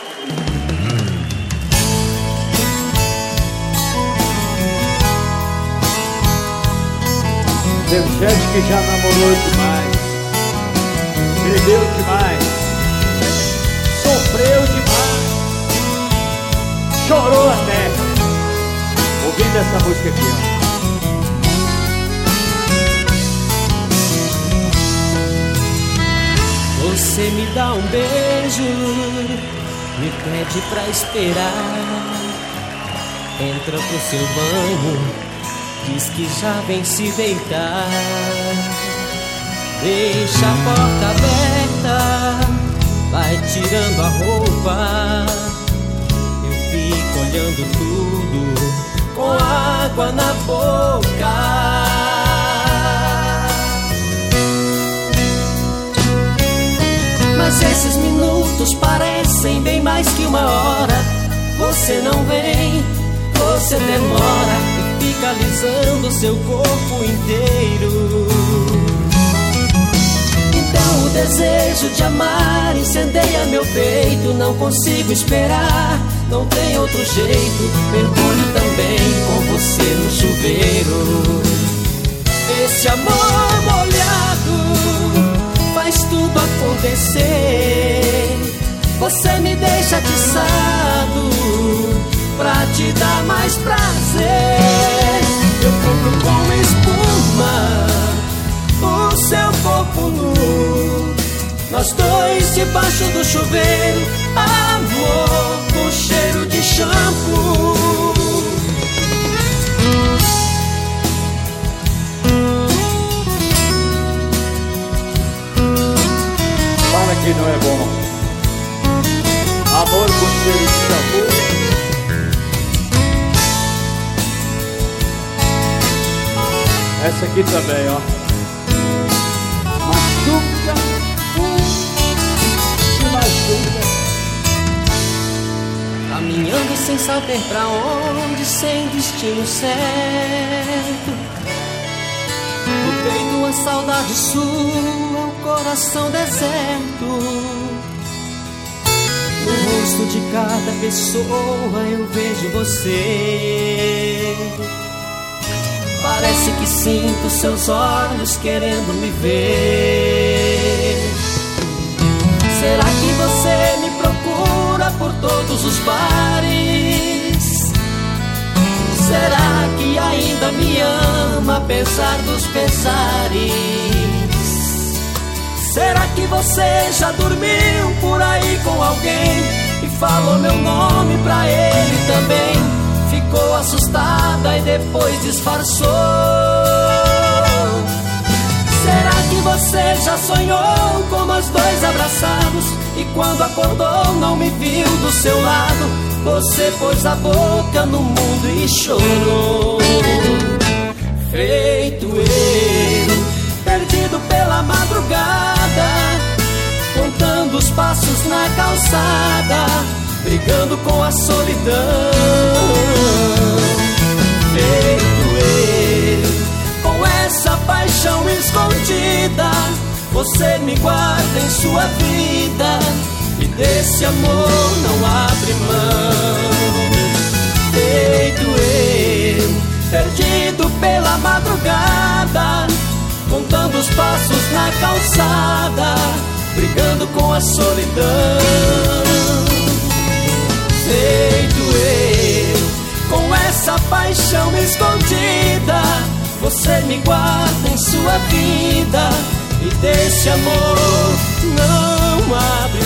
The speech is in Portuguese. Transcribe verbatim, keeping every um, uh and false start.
Tem gente que já namorou demais, bebeu demais, sofreu demais, chorou até, ouvindo essa música aqui, ó. Você me dá um beijo, me pede pra esperar, entra pro seu banho, diz que já vem se deitar, deixa a porta aberta, vai tirando a roupa, eu fico olhando tudo com água na boca. Mas esses minutos parecem bem mais que uma hora. Você não vem, você demora e fica alisando seu corpo inteiro. Então o desejo de amar incendeia meu peito. Não consigo esperar, não tem outro jeito. Mergulho também com você no chuveiro. Esse amor molhado faz tudo acontecer. Você me deixa atiçado pra te dar mais prazer. Eu compro com espuma o seu corpo nu, nós dois debaixo do chuveiro, amor com cheiro de shampoo. Fala que não é bom. Amor com cheiro de shampoo. Essa aqui também, ó. Machuca, se machuca. Caminhando sem saber pra onde, sem destino certo. No peito uma saudade sua, um coração deserto. No rosto de cada pessoa eu vejo você. Parece que sinto seus olhos querendo me ver. Será que você me procura por todos os bares? Será que ainda me ama apesar dos pesares? Será que você já dormiu por aí com alguém e falou meu nome pra ele também? Ficou assustada e depois disfarçou. Será que você já sonhou com nós dois abraçados e quando acordou não me viu do seu lado? Você pôs a boca no mundo e chorou. Feito eu, perdido pela madrugada, contando os passos na calçada, brigando com a solidão. Feito eu, com essa paixão escondida, você me guarda em sua vida e desse amor não abre mão. Feito eu, perdido pela madrugada, contando os passos na calçada, brigando com a solidão. Feito eu, com essa paixão escondida, você me guarda em sua vida e desse amor não abre